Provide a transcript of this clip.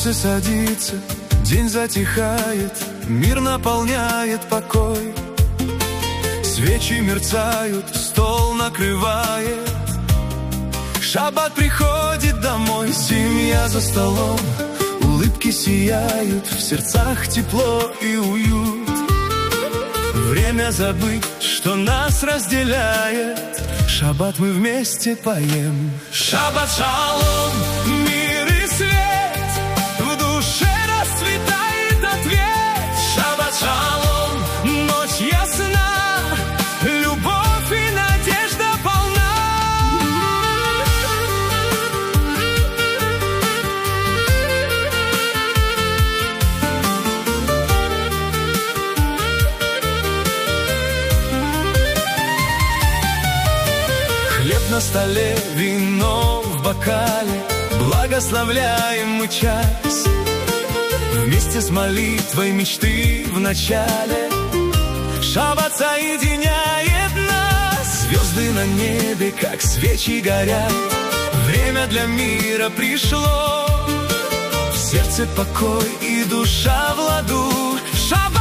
Солнце садится, день затихает, мир наполняет покой. Свечи мерцают, стол накрывает, шаббат приходит домой. Семья за столом, улыбки сияют, в сердцах тепло и уют. Время забыть, что нас разделяет, шаббат мы вместе поем. Шаббат шалом, мир и свет, в душе расцветает ответ. Шаббат шалом, ночь ясна, любовь и надежда полна. Хлеб на столе, вино в бокале, благословляем мы час. Вместе с молитвой мечты в начале, шаббат соединяет нас. Звезды на небе, как свечи горят, время для мира пришло. В сердце покой и душа в ладу. Шаббат